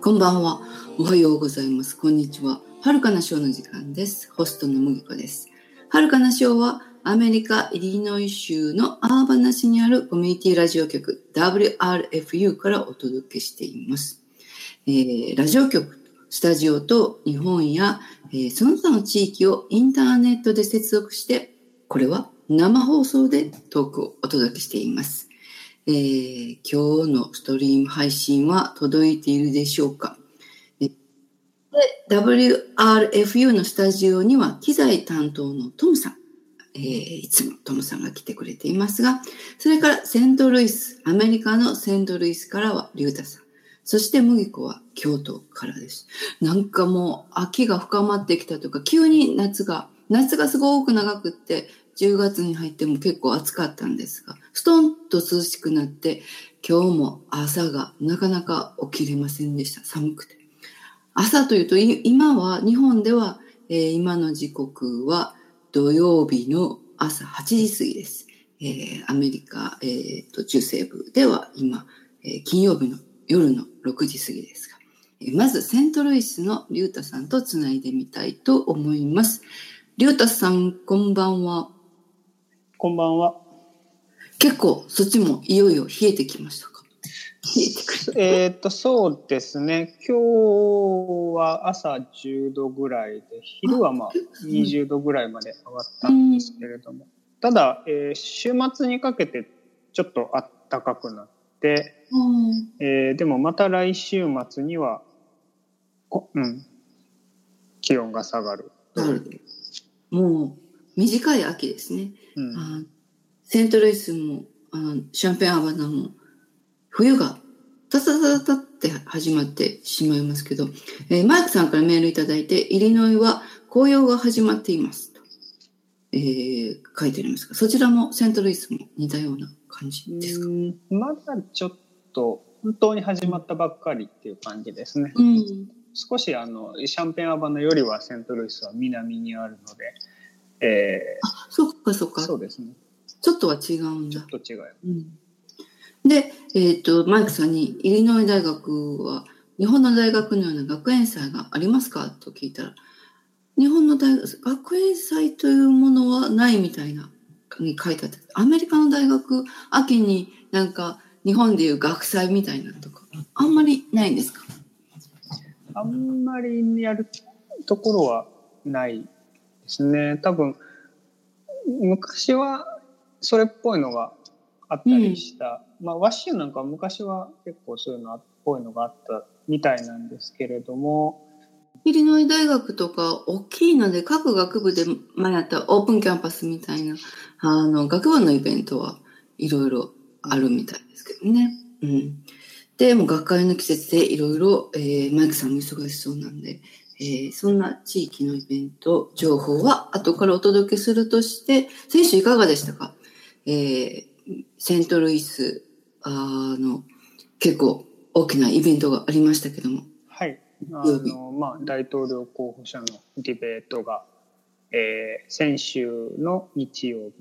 こんばんは。おはようございます。こんにちは。はるかなショーの時間です。ホストの麦子です。はるかなショーはアメリカ・イリノイ州のアーバナ市にあるコミュニティラジオ局 WRFU からお届けしています。ラジオ局、スタジオと日本や、その他の地域をインターネットで接続して、これは生放送でトークをお届けしています。今日のストリーム配信は届いているでしょうか。WRFU のスタジオには機材担当のトムさん、いつもトムさんが来てくれていますが、それからセントルイス、アメリカのセントルイスからはリュウタさん、そして麦子は京都からです。なんかもう秋が深まってきたとか、急に夏がすごく長くって、10月に入っても結構暑かったんですが、ストンと涼しくなって、今日も朝がなかなか起きれませんでした。寒くて。朝というと、今は、日本では、今の時刻は土曜日の朝8時過ぎです。アメリカ、中西部では今、金曜日の夜の6時過ぎですが、まずセントルイスのリュウタさんとつないでみたいと思います。リュウタさん、こんばんは。 こんばんは。 結構そっちもいよいよ冷えてきましたか？冷えてくる。 そうですね。今日は朝10度ぐらいで、昼は20度ぐらいまで上がったんですけれども、ただ、週末にかけてちょっと暖かくなって、でもまた来週末には、気温が下がる。 もう短い秋ですね。セントルイスもシャンペーンアバナも冬がタタタタって始まってしまいますけど、マイクさんからメールいただいて、イリノイは紅葉が始まっていますと、書いてありますが、そちらもセントルイスも似たような感じですか？ まだちょっと本当に始まったばっかりっていう感じですね。少しシャンペーンアバナよりはセントルイスは南にあるので、 そっかそっか。 そうですね。 ちょっとは違うんだ。 ちょっと違う。 で、マイクさんにイリノイ大学は日本の大学のような学園祭がありますかと聞いたら、日本の学園祭というものはないみたいなに書いてあって、アメリカの大学秋になんか日本でいう学祭みたいなとかあんまりないんですか？ あんまりやるところはないですね。多分昔はそれっぽいのがあったりした、ワッシュなんか昔は結構そういうのっぽいのがあったみたいなんですけれども、 イリノイ大学とか大きいので各学部で前やったオープンキャンパスみたいな学部のイベントはいろいろあるみたいですけどね。でもう学会の季節でいろいろマイクさんも忙しそうなんで、そんな地域のイベント情報は後からお届けするとして、先週いかがでしたか？セントルイス結構大きなイベントがありましたけども。 はい。大統領候補者のディベートが、先週の日曜日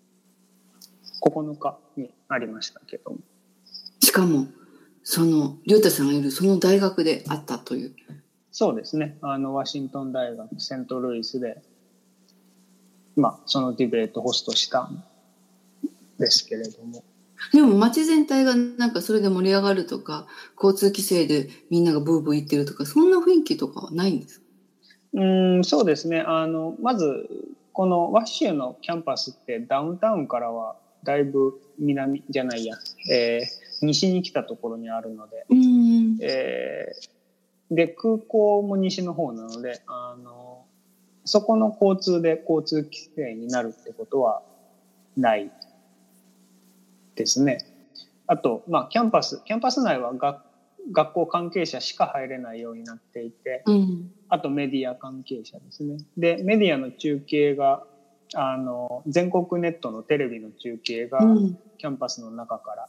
9日にありましたけども。 しかも、リュウタさんがいるその大学であったという。 そうですね。ワシントン大学セントルイスで、そのディベートホストしたんですけれども。 でも街全体がなんかそれで盛り上がるとか、交通規制でみんながブーブー言ってるとか、そんな雰囲気とかはないんですか？ そうですね。まず、このワッシュのキャンパスってダウンタウンからはだいぶ西に来たところにあるので、で、空港も西の方なので、そこの交通規制になるってことはないですね。あと、キャンパス内は学校関係者しか入れないようになっていて、あとメディア関係者ですね。で、メディアの中継が、全国ネットのテレビの中継が、キャンパスの中から、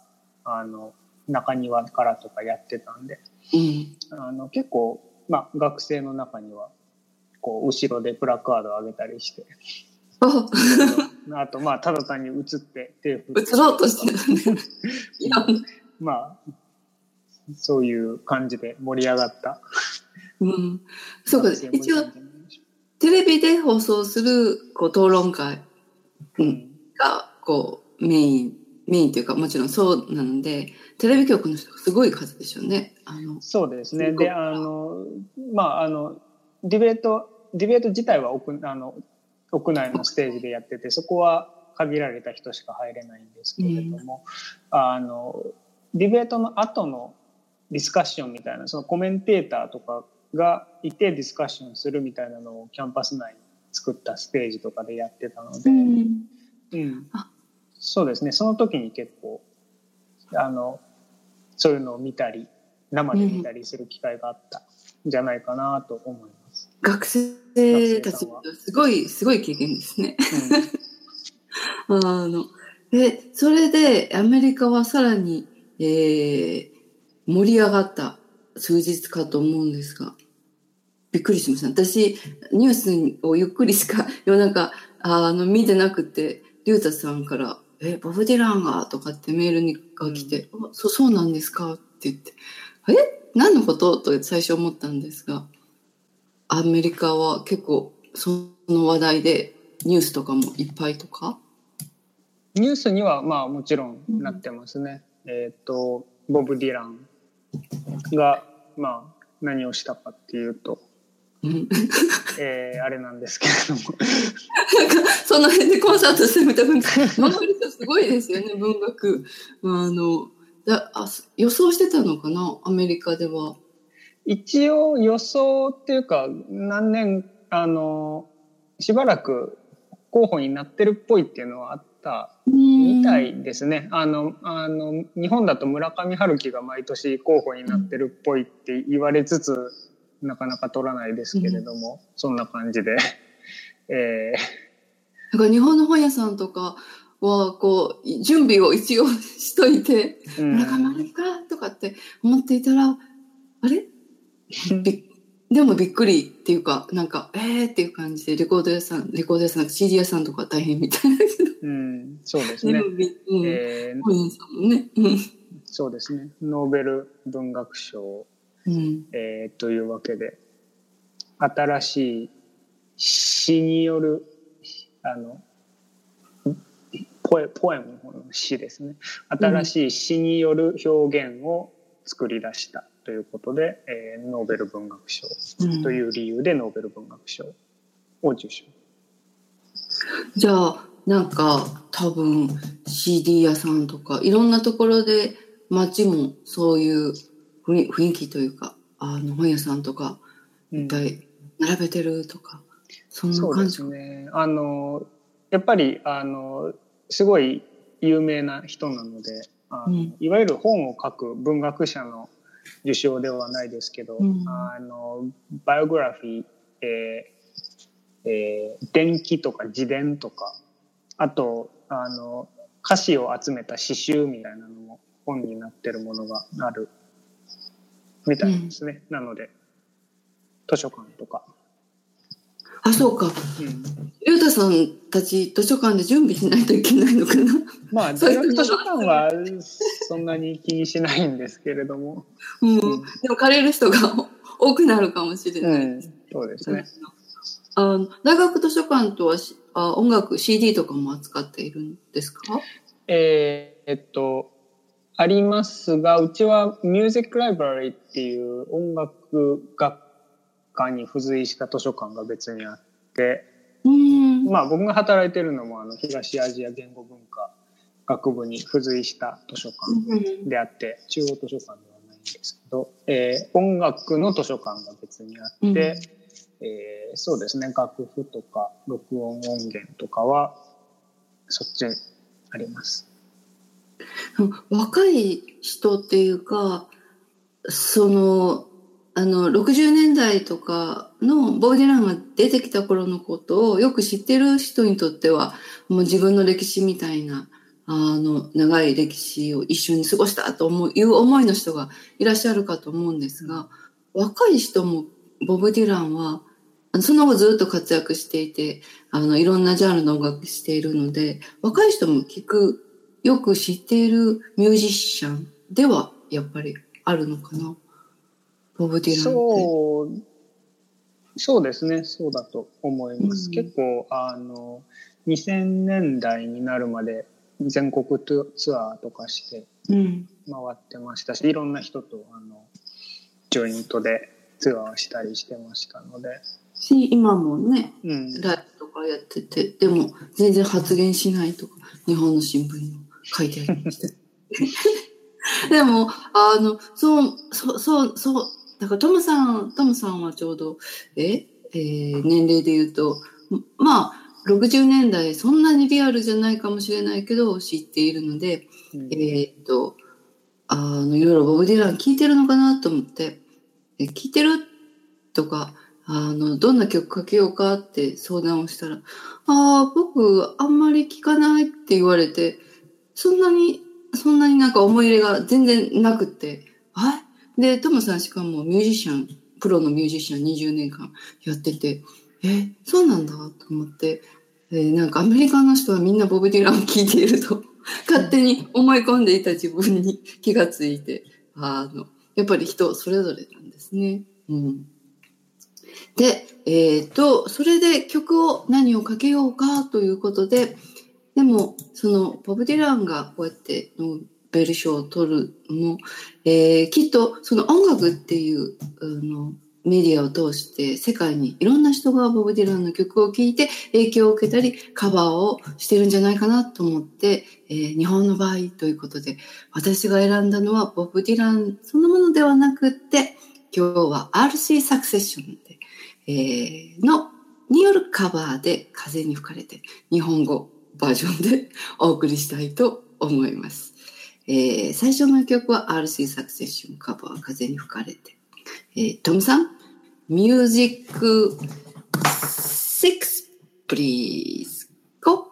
中庭からとかやってたんで、結構、学生の中には、後ろでプラカードを上げたりして、あと、ただ単に映って手を振って。 映ろうとしてるね。 そういう感じで盛り上がった。 うん。そうか、一応、テレビで放送するこう討論会、がこうメインというかもちろんそうなので、テレビ局の人がすごい数でしょうね。 そうですね。で、まあ、ディベート自体は屋内のステージでやってて、そこは限られた人しか入れないんですけれども、ディベートの後のディスカッションみたいな、そのコメンテーターとかがいてディスカッションするみたいなのをキャンパス内に作ったステージとかでやってたので、そうですね。その時に結構そういうのを見たり生で見たりする機会があったんじゃないかなと思います。 学生たちすごい経験ですね。でそれでアメリカはさらに、盛り上がった数日かと思うんですが、びっくりしました。私ニュースをゆっくりしか夜中見てなくて、リュウタさんからボブ・ディランがとかってメールが来て、そうなんですかって言って、何のことと最初思ったんですが、アメリカは結構その話題でニュースとかもいっぱいとか。 ニュースにはまあもちろんなってますね。ボブ・ディランがまあ何をしたかっていうと、あれなんですけれどもなんかその辺でコンサートしてみた文化すごいですよね。文学予想してたのかな、アメリカでは。 一応予想っていうか、何年しばらく候補になってるっぽいっていうのはあったみたいですね。日本だと村上春樹が毎年候補になってるっぽいって言われつつ、なかなか取らないですけれども、そんな感じで。 なんか日本の本屋さんとかはこう準備を一応しといて、村上春樹かとかって思っていたら、あれでもびっくりっていうか、なんかっていう感じで、レコード屋さん CD 屋さんとか大変みたいなけど、 そうですね。 本屋さんもね、 そうですね。ノーベル文学賞、というわけで、新しい詩によるポエムの詩ですね。新しい詩による表現を作り出したということで、ノーベル文学賞という理由でノーベル文学賞を受賞。 じゃあなんか多分 CD 屋さんとかいろんなところで街もそういう雰囲気というか、本屋さんとかいっぱい並べてるとか、そんな感じ。 そうですね。やっぱりすごい有名な人なので、いわゆる本を書く文学者の受賞ではないですけど、バイオグラフィー、伝記とか自伝とか、あと歌詞を集めた詩集みたいなのも本になってるものがあるみたいですね。なので図書館とか。 そうか。ゆうたさんたち図書館で準備しないといけないのかな。 まあ大学図書館はそんなに気にしないんですけれども、 でも借りる人が多くなるかもしれない。 そうですね。 大学図書館とは音楽 CD とかも扱っているんですか？ ありますが、うちはミュージックライブラリーっていう音楽学科に付随した図書館が別にあって、まあ僕が働いてるのも東アジア言語文化学部に付随した図書館であって、中央図書館ではないんですけど、音楽の図書館が別にあって、そうですね、楽譜とか録音音源とかはそっちにあります。 若い人っていうか、60年代とかのボブ・ディランが出てきた頃のことをよく知ってる人にとっては、もう自分の歴史みたいな長い歴史を一緒に過ごしたという思いの人がいらっしゃるかと思うんですが、若い人もボブ・ディランはその後ずっと活躍していて、いろんなジャンルの音楽しているので、若い人もよく知っているミュージシャンではやっぱりあるのかな、ボブ・ディランって。 そうですね、そうだと思います。結構2000年代になるまで全国ツアーとかして回ってましたし、いろんな人とジョイントでツアーしたりしてましたので。 今もね、ライブとかやってて、でも全然発言しないとか、日本の新聞にも書いてありました。でも、だからトムさんはちょうど、年齢で言うと、まあ、60年代、そんなにリアルじゃないかもしれないけど、知っているので、いろいろボブ・ディラン聞いてるのかなと思って、聞いてるとか、どんな曲かけようかって相談をしたら、僕、あんまり聞かないって言われて、そんなになんか思い入れが全然なくって、で、トムさんしかもプロのミュージシャン20年間やってて、そうなんだと思って、なんかアメリカの人はみんなボブ・ディランを聴いていると、勝手に思い込んでいた自分に気がついて、やっぱり人それぞれなんですね。で、それで何をかけようかということで、でも、ボブ・ディランがこうやってノーベル賞を取るのも、きっとその音楽っていうメディアを通して世界にいろんな人がボブ・ディランの曲を聴いて影響を受けたりカバーをしてるんじゃないかなと思って、日本の場合ということで、私が選んだのはボブ・ディランそのものではなくって、今日は RC サクセッションで、によるカバーで風に吹かれて日本語バージョンでお送りしたいと思います。最初の曲は RC サクセッション、カバー風に吹かれて。トムさん、ミュージック6 please go。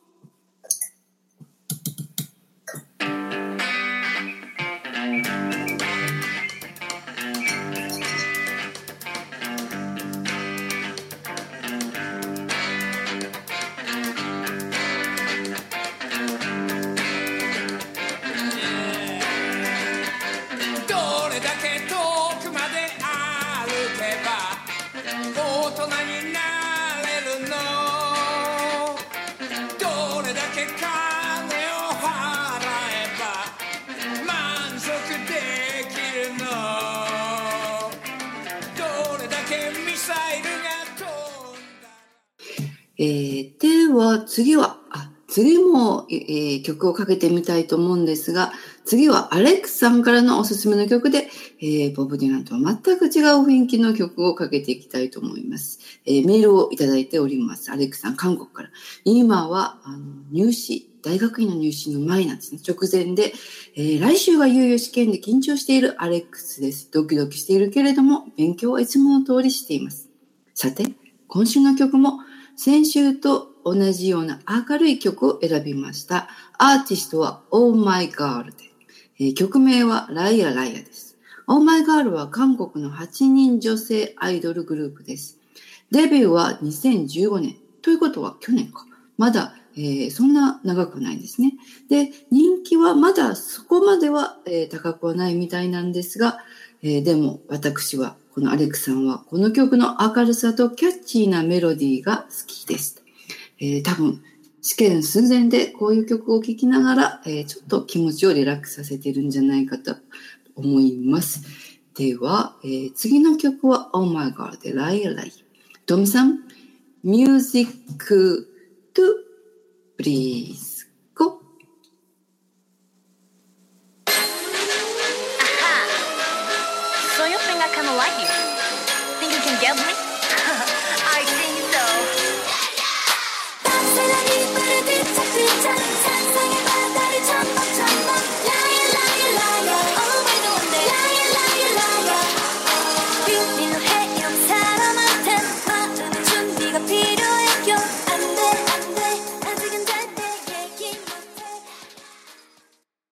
では次も、曲をかけてみたいと思うんですが、次はアレックスさんからのおすすめの曲で、ボブ・ディランとは全く違う雰囲気の曲をかけていきたいと思います。メールをいただいております。アレックスさん、韓国から。今は大学院の入試の前なんですね。直前で、来週はいよいよ試験で緊張しているアレックスです。ドキドキしているけれども、勉強はいつもの通りしています。さて、今週の曲も先週と同じような明るい曲を選びました。アーティストは Oh My Girl で、曲名はライアライアです。Oh My Girl は韓国の8人女性アイドルグループです。デビューは2015年。ということは去年か。まだ、そんな長くないですね。で、人気はまだそこまでは、高くはないみたいなんですが、でも私はこのアレックさんはこの曲の明るさとキャッチーなメロディーが好きです。多分試験寸前でこういう曲を聴きながら、ちょっと気持ちをリラックスさせているんじゃないかと思います。では、次の曲は Oh My God でライアライ。トムさん、ミュージック2 please go。 So you think I kinda like you? Think you can get me?